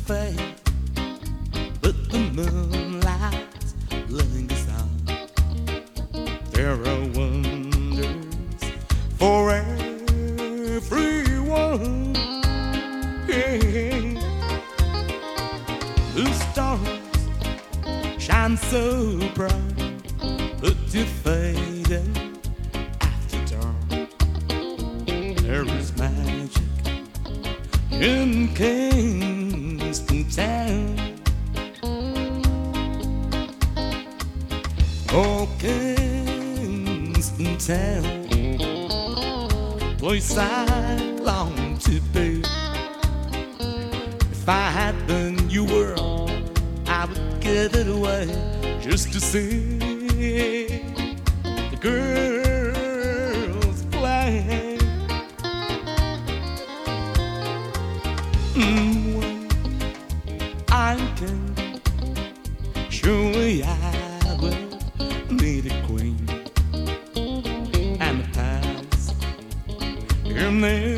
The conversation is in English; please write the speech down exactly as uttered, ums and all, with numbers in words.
fade, but the moonlight lingers on. There are wonders for everyone. Yeah. The stars shine so bright, but they're fading after dark. There is magic in Kingston Town. Oh, Kingston Town, place I long to be. If I had the new world, I would give it away just to see the girls play. Mm, well, I can surely I will meet a queen and the palace in there.